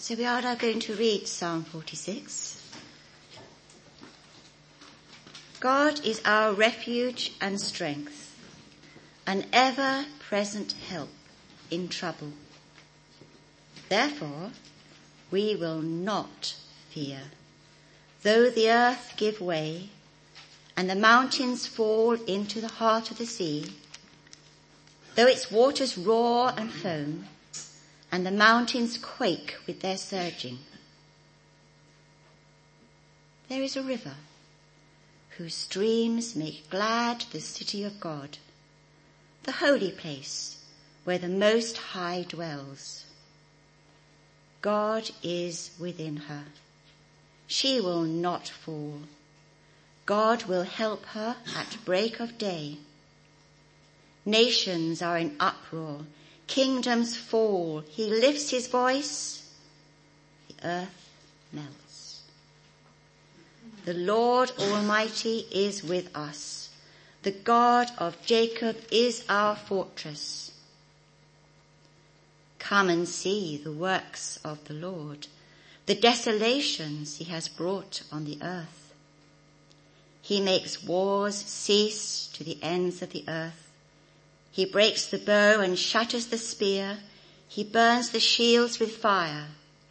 So we are now going to read Psalm 46. God is our refuge and strength, an ever-present help in trouble. Therefore, we will not fear, though the earth give way and the mountains fall into the heart of the sea, though its waters roar and foam, and the mountains quake with their surging. There is a river whose streams make glad the city of God, the holy place where the Most High dwells. God is within her. She will not fall. God will help her at break of day. Nations are in uproar. Kingdoms fall. He lifts his voice. The earth melts. The Lord Almighty is with us. The God of Jacob is our fortress. Come and see the works of the Lord, the desolations he has brought on the earth. He makes wars cease to the ends of the earth. He breaks the bow and shatters the spear. He burns the shields with fire.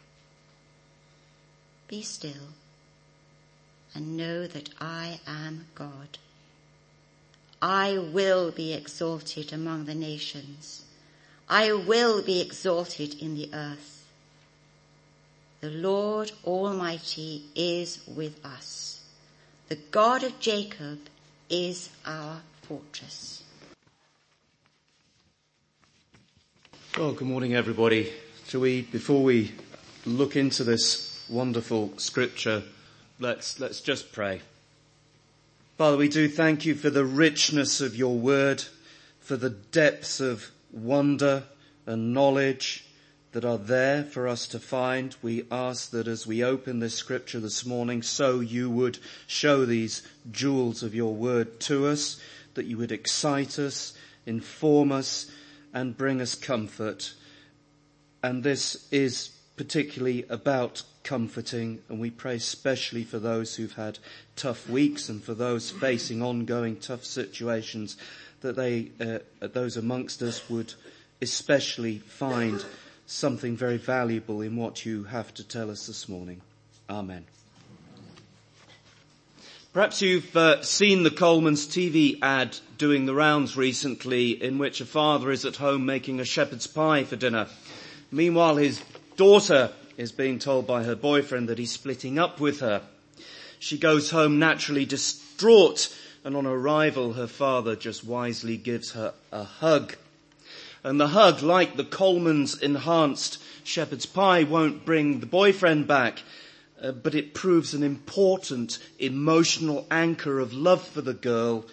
Be still and know that I am God. I will be exalted among the nations. I will be exalted in the earth. The Lord Almighty is with us. The God of Jacob is our fortress. Well, good morning, everybody. Before we look into this wonderful scripture, let's just pray. Father, we do thank you for the richness of your word, for the depths of wonder and knowledge that are there for us to find. We ask that as we open this scripture this morning, so you would show these jewels of your word to us, that you would excite us, inform us, and bring us comfort. And this is particularly about comforting, and we pray especially for those who've had tough weeks and for those facing ongoing tough situations, that those amongst us would especially find something very valuable in what you have to tell us this morning. Amen. Perhaps you've seen the Coleman's TV ad doing the rounds recently, in which a father is at home making a shepherd's pie for dinner. Meanwhile, his daughter is being told by her boyfriend that he's splitting up with her. She goes home naturally distraught, and on arrival, her father just wisely gives her a hug. And the hug, like the Coleman's enhanced shepherd's pie, won't bring the boyfriend back, but it proves an important emotional anchor of love for the girl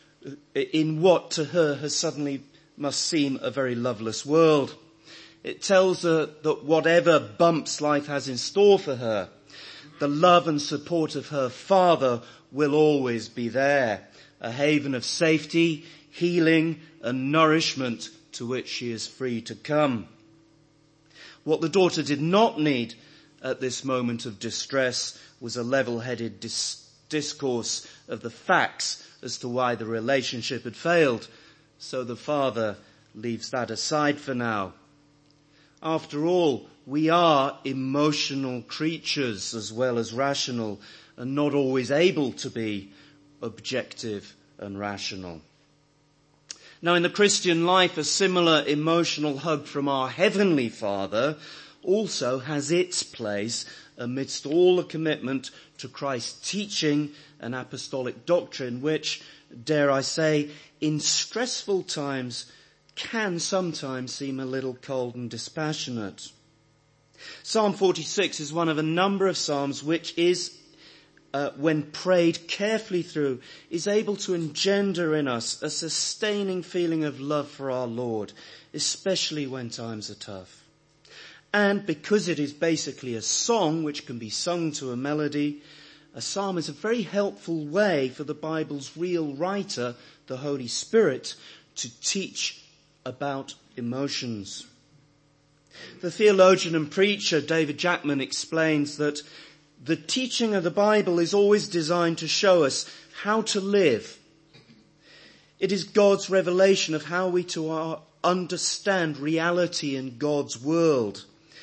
in what to her has suddenly must seem a very loveless world. It tells her that whatever bumps life has in store for her, the love and support of her father will always be there, a haven of safety, healing and nourishment to which she is free to come. What the daughter did not need at this moment of distress was a level-headed discourse of the facts as to why the relationship had failed. So the father leaves that aside for now. After all, we are emotional creatures as well as rational, and not always able to be objective and rational. Now, in the Christian life, a similar emotional hug from our Heavenly Father also has its place amidst all the commitment to Christ's teaching and apostolic doctrine, which, dare I say, in stressful times can sometimes seem a little cold and dispassionate. Psalm 46 is one of a number of psalms which is, when prayed carefully through, is able to engender in us a sustaining feeling of love for our Lord, especially when times are tough. And because it is basically a song which can be sung to a melody, a psalm is a very helpful way for the Bible's real writer, the Holy Spirit, to teach about emotions. The theologian and preacher David Jackman explains that the teaching of the Bible is always designed to show us how to live. It is God's revelation of how we to understand reality in God's world.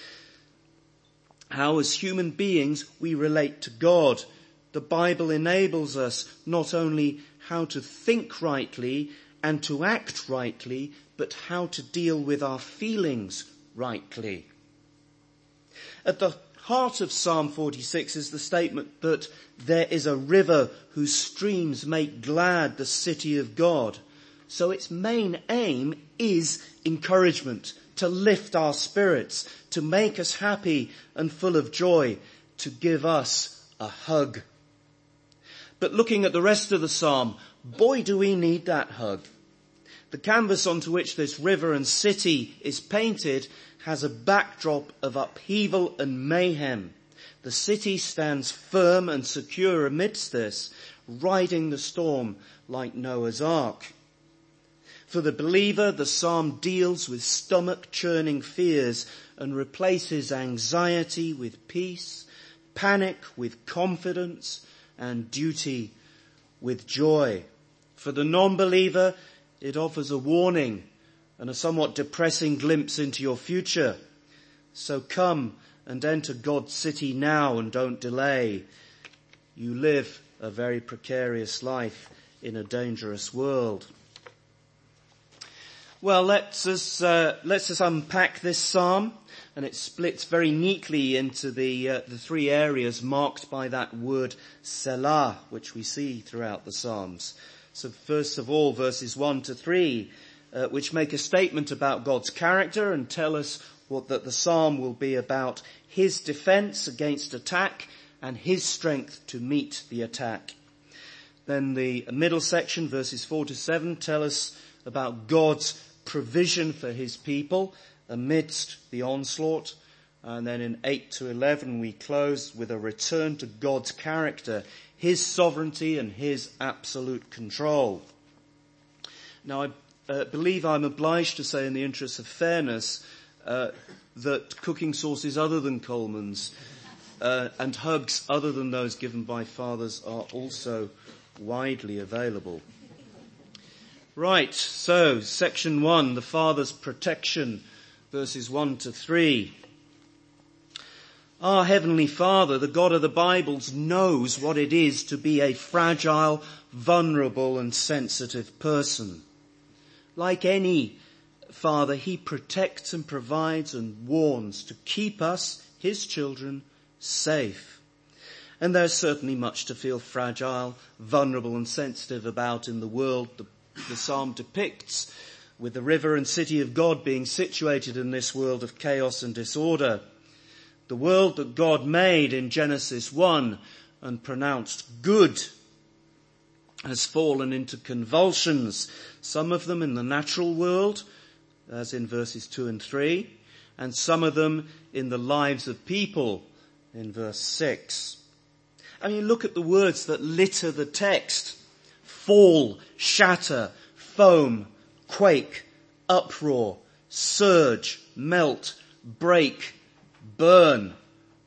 How as human beings we relate to God. The Bible enables us not only how to think rightly and to act rightly, but how to deal with our feelings rightly. At the heart of Psalm 46 is the statement that there is a river whose streams make glad the city of God. So its main aim is encouragement, to lift our spirits, to make us happy and full of joy, to give us a hug. But looking at the rest of the psalm, boy, do we need that hug. The canvas onto which this river and city is painted has a backdrop of upheaval and mayhem. The city stands firm and secure amidst this, riding the storm like Noah's Ark. For the believer, the psalm deals with stomach-churning fears and replaces anxiety with peace, panic with confidence, and duty with joy. For the non-believer, it offers a warning and a somewhat depressing glimpse into your future. So come and enter God's city now and don't delay. You live a very precarious life in a dangerous world. Well, let's us unpack this psalm, and it splits very neatly into the three areas marked by that word Selah, which we see throughout the Psalms. So first of all, verses 1 to 3, which make a statement about God's character and tell us that the psalm will be about his defense against attack and his strength to meet the attack. Then the middle section, verses 4 to 7, tell us about God's provision for his people amidst the onslaught. And then in 8 to 11 we close with a return to God's character, his sovereignty and his absolute control. Now I believe I'm obliged to say in the interest of fairness that cooking sauces other than Coleman's and hugs other than those given by fathers are also widely available. Right, so section 1, the Father's protection, verses 1 to 3. Our Heavenly Father, the God of the Bibles, knows what it is to be a fragile, vulnerable and sensitive person. Like any father, he protects and provides and warns to keep us, his children, safe. And there's certainly much to feel fragile, vulnerable and sensitive about in the world the psalm depicts, with the river and city of God being situated in this world of chaos and disorder. The world that God made in Genesis 1 and pronounced good has fallen into convulsions, some of them in the natural world, as in verses 2 and 3, and some of them in the lives of people, in verse 6. I mean, look at the words that litter the text. Fall, shatter, foam, quake, uproar, surge, melt, break, burn.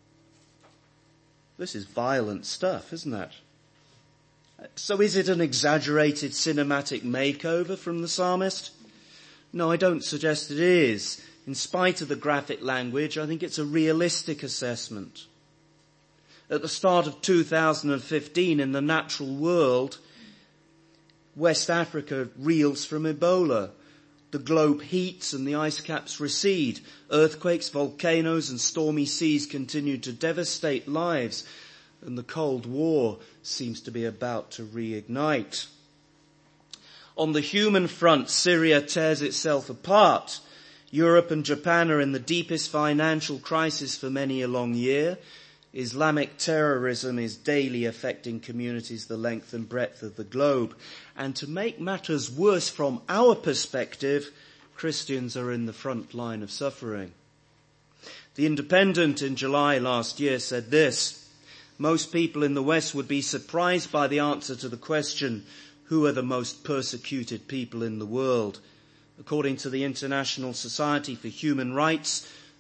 This is violent stuff, isn't it? So is it an exaggerated cinematic makeover from the psalmist? No, I don't suggest it is. In spite of the graphic language, I think it's a realistic assessment. At the start of 2015 in the natural world, West Africa reels from Ebola. The globe heats and the ice caps recede. Earthquakes, volcanoes and stormy seas continue to devastate lives. And the Cold War seems to be about to reignite. On the human front, Syria tears itself apart. Europe and Japan are in the deepest financial crisis for many a long year. Islamic terrorism is daily affecting communities the length and breadth of the globe. And to make matters worse from our perspective, Christians are in the front line of suffering. The Independent in July last year said this: most people in the West would be surprised by the answer to the question, who are the most persecuted people in the world? According to the International Society for Human Rights,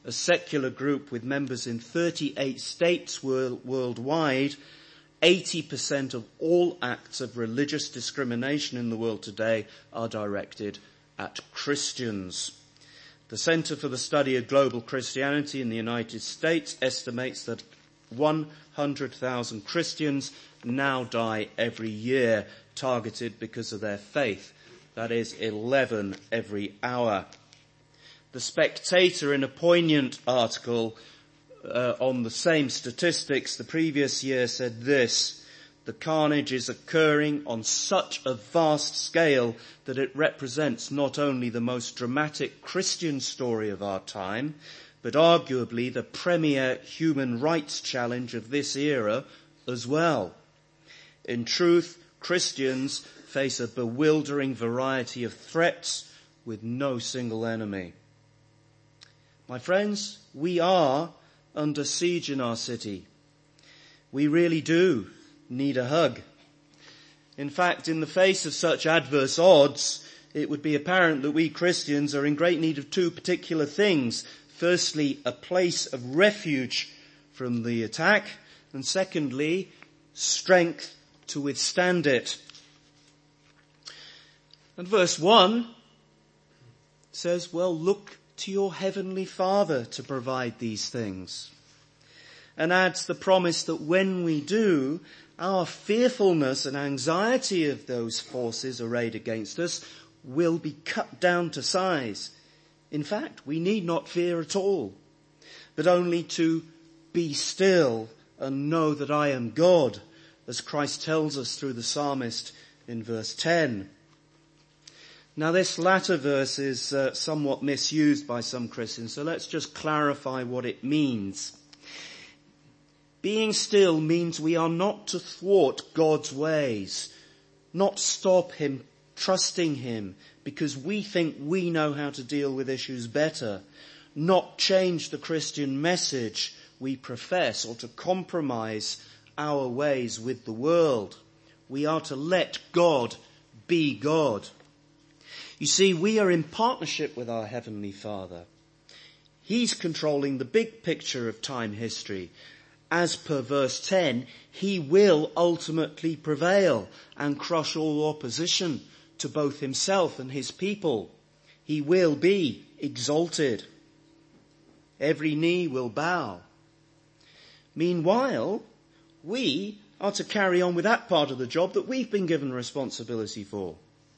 a secular group with members in 38 states worldwide, 80% of all acts of religious discrimination in the world today are directed at Christians. The Center for the Study of Global Christianity in the United States estimates that 100,000 Christians now die every year targeted because of their faith. That is 11 every hour. The Spectator, in a poignant article on the same statistics the previous year, said this: the carnage is occurring on such a vast scale that it represents not only the most dramatic Christian story of our time, but arguably the premier human rights challenge of this era as well. In truth, Christians face a bewildering variety of threats with no single enemy. My friends, we are under siege in our city. We really do need a hug. In fact, in the face of such adverse odds, it would be apparent that we Christians are in great need of two particular things. Firstly, a place of refuge from the attack, and secondly, strength to withstand it. And verse 1 says, well, look to your heavenly Father to provide these things. And adds the promise that when we do, our fearfulness and anxiety of those forces arrayed against us will be cut down to size. In fact, we need not fear at all, but only to be still and know that I am God, as Christ tells us through the psalmist in verse 10. Now, this latter verse is somewhat misused by some Christians, so let's just clarify what it means. Being still means we are not to thwart God's ways, not stop him, trusting him, because we think we know how to deal with issues better, not change the Christian message we profess or to compromise our ways with the world. We are to let God be God. You see, we are in partnership with our Heavenly Father. He's controlling the big picture of time history. As per verse 10, he will ultimately prevail and crush all opposition to both himself and his people. He will be exalted. Every knee will bow. Meanwhile, we are to carry on with that part of the job that we've been given responsibility for.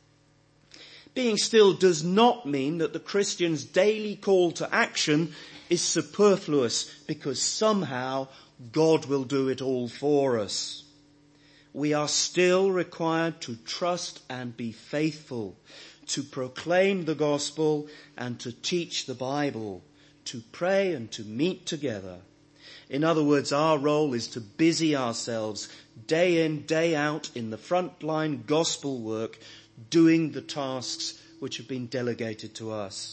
Being still does not mean that the Christian's daily call to action is superfluous because somehow God will do it all for us. We are still required to trust and be faithful, to proclaim the gospel and to teach the Bible, to pray and to meet together. In other words, our role is to busy ourselves day in, day out in the frontline gospel work, doing the tasks which have been delegated to us.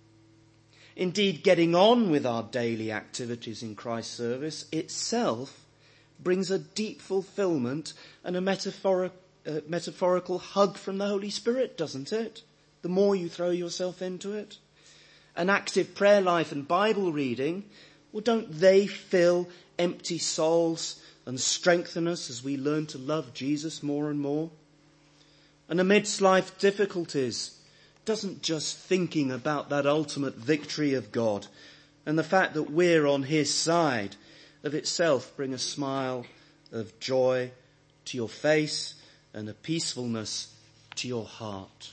Indeed, getting on with our daily activities in Christ's service itself brings a deep fulfillment and a metaphorical hug from the Holy Spirit, doesn't it? The more you throw yourself into it. An active prayer life and Bible reading, well, don't they fill empty souls and strengthen us as we learn to love Jesus more and more? And amidst life difficulties, doesn't just thinking about that ultimate victory of God and the fact that we're on his side of itself bring a smile of joy to your face and a peacefulness to your heart.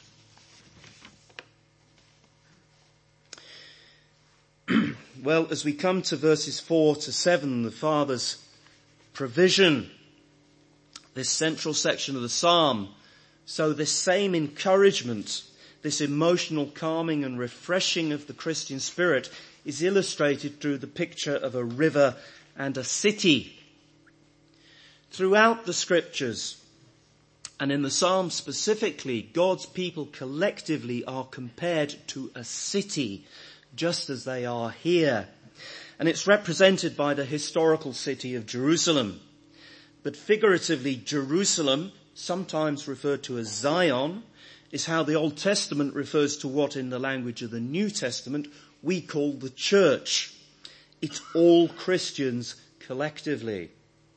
Well, as we come to verses 4 to 7, the Father's provision, this central section of the psalm, so this same encouragement, this emotional calming and refreshing of the Christian spirit is illustrated through the picture of a river and a city. Throughout the scriptures, and in the Psalm specifically, God's people collectively are compared to a city, just as they are here. And it's represented by the historical city of Jerusalem. But figuratively, Jerusalem, sometimes referred to as Zion, is how the Old Testament refers to what in the language of the New Testament we call the church. It's all Christians collectively.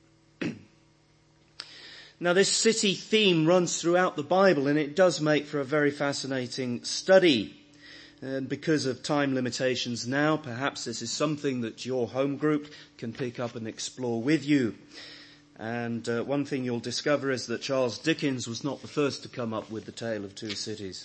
Now, this city theme runs throughout the Bible, and it does make for a very fascinating study. And because of time limitations now, perhaps this is something that your home group can pick up and explore with you. And one thing you'll discover is that Charles Dickens was not the first to come up with the tale of two cities.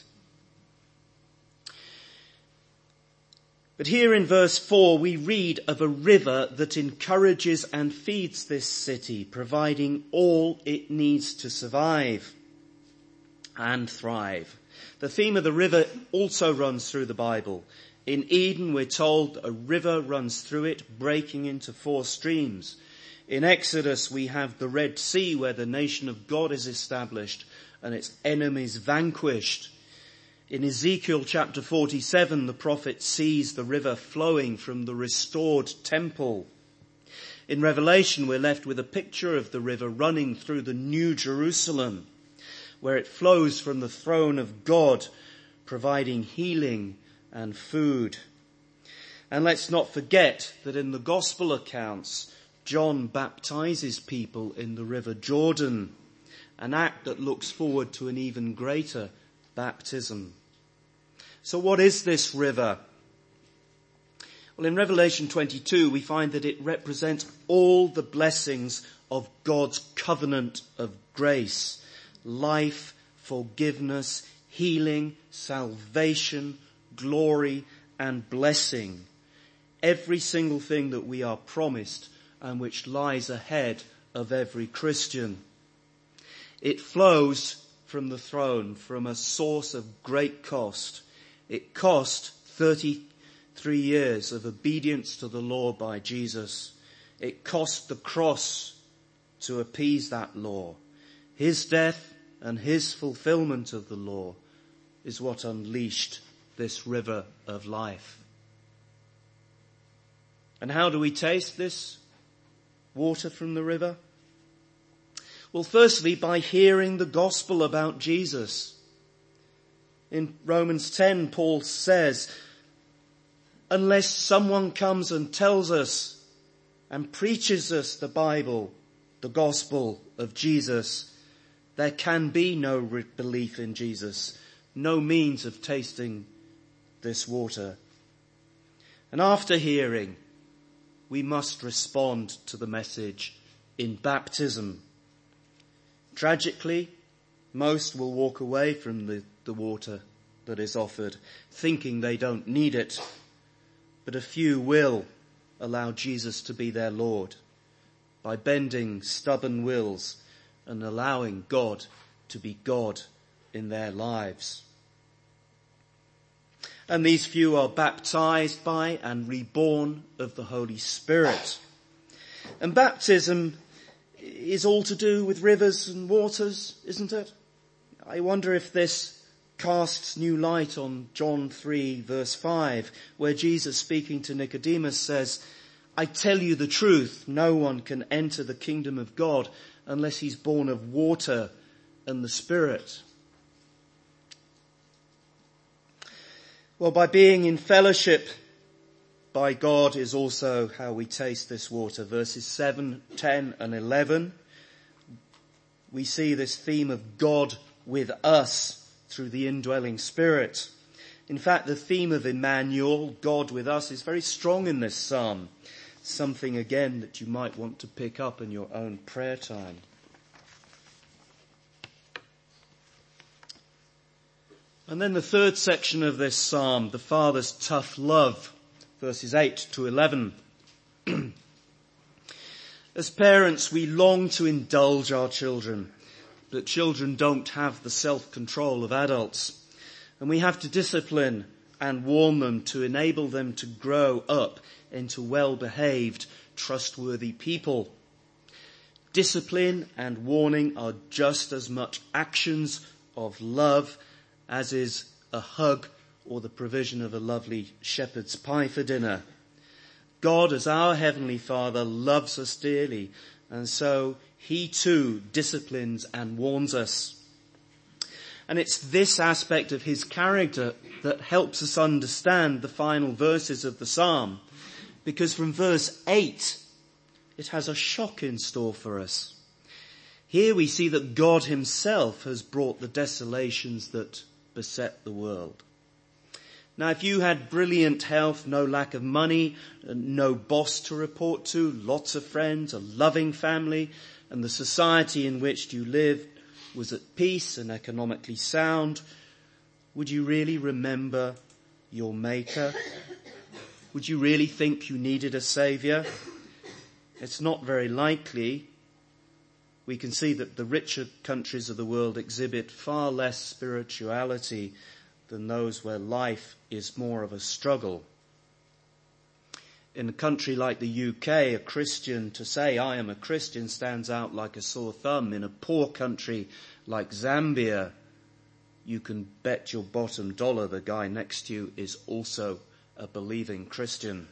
But here in verse 4 we read of a river that encourages and feeds this city, providing all it needs to survive and thrive. The theme of the river also runs through the Bible. In Eden we're told a river runs through it, breaking into 4 streams. In Exodus we have the Red Sea where the nation of God is established and its enemies vanquished. In Ezekiel chapter 47, the prophet sees the river flowing from the restored temple. In Revelation, we're left with a picture of the river running through the New Jerusalem, where it flows from the throne of God, providing healing and food. And let's not forget that in the gospel accounts, John baptizes people in the river Jordan, an act that looks forward to an even greater baptism. So what is this river? Well, in Revelation 22, we find that it represents all the blessings of God's covenant of grace. Life, forgiveness, healing, salvation, glory, and blessing. Every single thing that we are promised and which lies ahead of every Christian. It flows from the throne, from a source of great cost. It cost 33 years of obedience to the law by Jesus. It cost the cross to appease that law. His death and his fulfillment of the law is what unleashed this river of life. And how do we taste this water from the river? Well, firstly, by hearing the gospel about Jesus. In Romans 10, Paul says, unless someone comes and tells us and preaches us the Bible, the gospel of Jesus, there can be no belief in Jesus, no means of tasting this water. And after hearing, we must respond to the message in baptism. Tragically, most will walk away from the water that is offered, thinking they don't need it. But a few will allow Jesus to be their Lord by bending stubborn wills and allowing God to be God in their lives. And these few are baptized by and reborn of the Holy Spirit. And baptism is all to do with rivers and waters, isn't it? I wonder if this casts new light on John 3 verse 5, where Jesus, speaking to Nicodemus, says, I tell you the truth, no one can enter the kingdom of God unless he's born of water and the Spirit. Well, by being in fellowship by God is also how we taste this water. Verses 7, 10 and 11. We see this theme of God with us through the indwelling Spirit. In fact, the theme of Emmanuel, God with us, is very strong in this psalm. Something again that you might want to pick up in your own prayer time. And then the third section of this psalm, the Father's tough love, verses 8 to 11. As parents, we long to indulge our children, but children don't have the self-control of adults. And we have to discipline and warn them to enable them to grow up into well-behaved, trustworthy people. Discipline and warning are just as much actions of love as is a hug or the provision of a lovely shepherd's pie for dinner. God, as our Heavenly Father, loves us dearly, and so he too disciplines and warns us. And it's this aspect of his character that helps us understand the final verses of the psalm. Because from verse 8, it has a shock in store for us. Here we see that God himself has brought the desolations that beset the world. Now, if you had brilliant health, no lack of money, no boss to report to, lots of friends, a loving family, and the society in which you lived was at peace and economically sound, would you really remember your Maker? Would you really think you needed a saviour? It's not very likely. We can see that the richer countries of the world exhibit far less spirituality than those where life is more of a struggle. In a country like the UK, a Christian, to say I am a Christian stands out like a sore thumb. In a poor country like Zambia, you can bet your bottom dollar the guy next to you is also a believing Christian.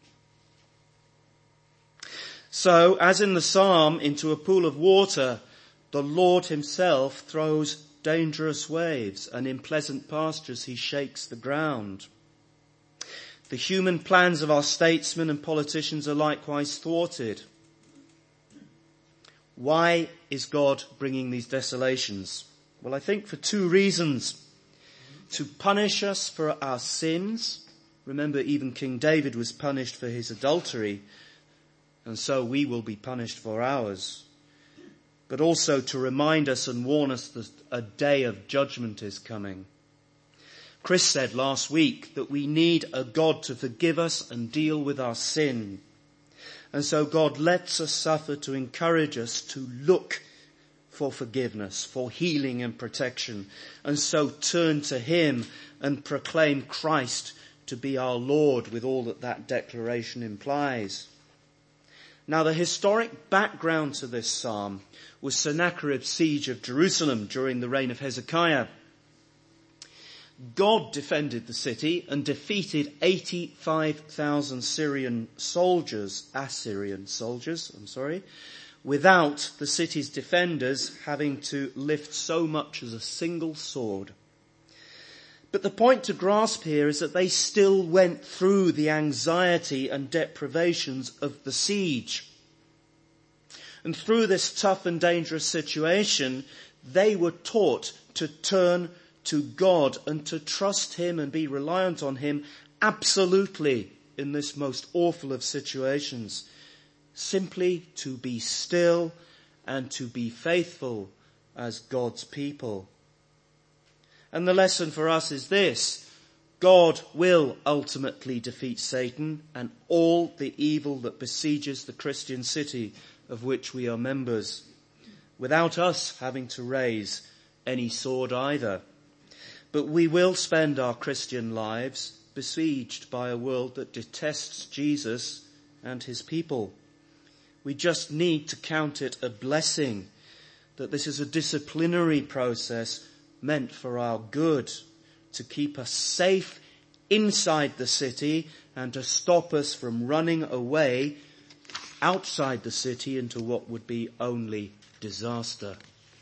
So, as in the psalm, into a pool of water, the Lord himself throws dangerous waves, and in pleasant pastures he shakes the ground. The human plans of our statesmen and politicians are likewise thwarted. Why is God bringing these desolations? Well, I think for two reasons. To punish us for our sins. Remember, even King David was punished for his adultery, and so we will be punished for ours. But also to remind us and warn us that a day of judgment is coming. Chris said last week that we need a God to forgive us and deal with our sin. And so God lets us suffer to encourage us to look for forgiveness, for healing and protection, and so turn to him and proclaim Christ to be our Lord with all that declaration implies. Now, the historic background to this psalm was Sennacherib's siege of Jerusalem during the reign of Hezekiah. God defended the city and defeated 85,000 Assyrian soldiers, without the city's defenders having to lift so much as a single sword. But the point to grasp here is that they still went through the anxiety and deprivations of the siege. And through this tough and dangerous situation, they were taught to turn to God and to trust him and be reliant on him absolutely in this most awful of situations. Simply to be still and to be faithful as God's people. And the lesson for us is this: God will ultimately defeat Satan and all the evil that besieges the Christian city of which we are members, without us having to raise any sword either. But we will spend our Christian lives besieged by a world that detests Jesus and his people. We just need to count it a blessing that this is a disciplinary process meant for our good, to keep us safe inside the city and to stop us from running away outside the city into what would be only disaster.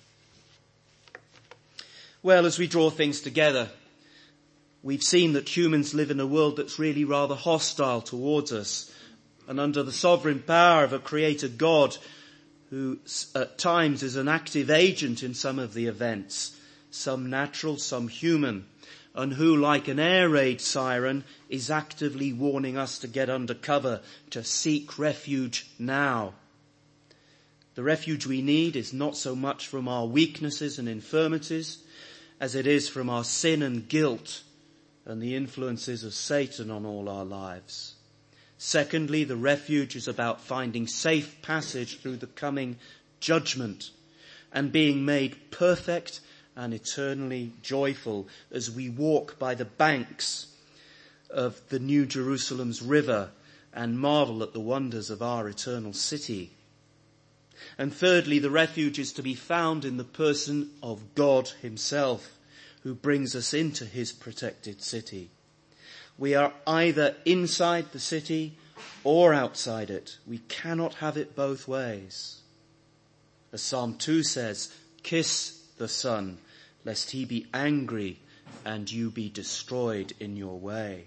Well, as we draw things together, we've seen that humans live in a world that's really rather hostile towards us, and under the sovereign power of a creator God who at times is an active agent in some of the events, some natural, some human, and who, like an air raid siren, is actively warning us to get under cover, to seek refuge now. The refuge we need is not so much from our weaknesses and infirmities as it is from our sin and guilt and the influences of Satan on all our lives. Secondly, the refuge is about finding safe passage through the coming judgment and being made perfect and eternally joyful as we walk by the banks of the New Jerusalem's river and marvel at the wonders of our eternal city. And thirdly, the refuge is to be found in the person of God himself, who brings us into his protected city. We are either inside the city or outside it. We cannot have it both ways. As Psalm 2 says, kiss the Son lest he be angry and you be destroyed in your way.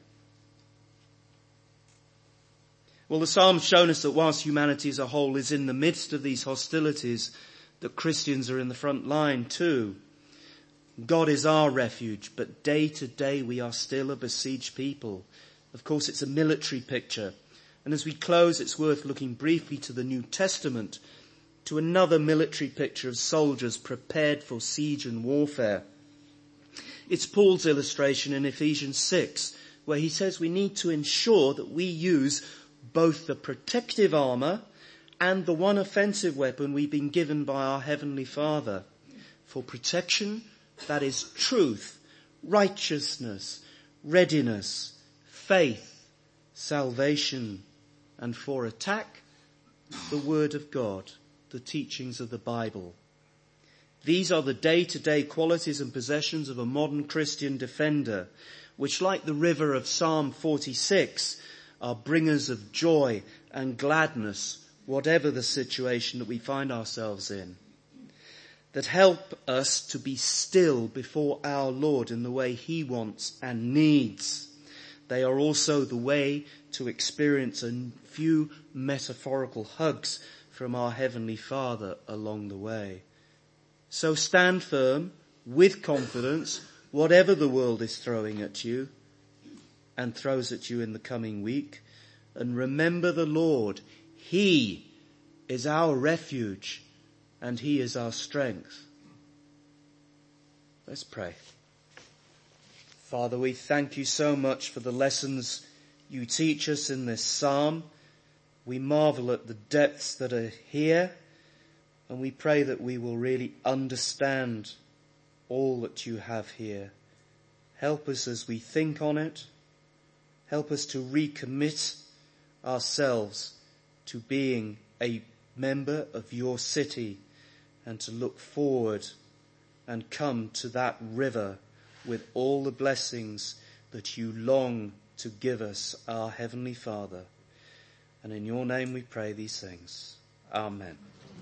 Well, the Psalm's shown us that whilst humanity as a whole is in the midst of these hostilities, that Christians are in the front line too. God is our refuge, but day to day we are still a besieged people. Of course, it's a military picture. And as we close, it's worth looking briefly to the New Testament, to another military picture of soldiers prepared for siege and warfare. It's Paul's illustration in Ephesians 6, where he says we need to ensure that we use both the protective armour and the one offensive weapon we've been given by our Heavenly Father. For protection, that is truth, righteousness, readiness, faith, salvation, and for attack, the Word of God, the teachings of the Bible. These are the day-to-day qualities and possessions of a modern Christian defender, which, like the river of Psalm 46, are bringers of joy and gladness, whatever the situation that we find ourselves in, that help us to be still before our Lord in the way he wants and needs. They are also the way to experience a few metaphorical hugs from our Heavenly Father along the way. So stand firm with confidence, whatever the world is throwing at you and throws at you in the coming week. And remember the Lord. He is our refuge and he is our strength. Let's pray. Father, we thank you so much for the lessons you teach us in this psalm. We marvel at the depths that are here, and we pray that we will really understand all that you have here. Help us as we think on it. Help us to recommit ourselves to being a member of your city and to look forward and come to that river with all the blessings that you long to give us, our Heavenly Father. And in your name we pray these things. Amen.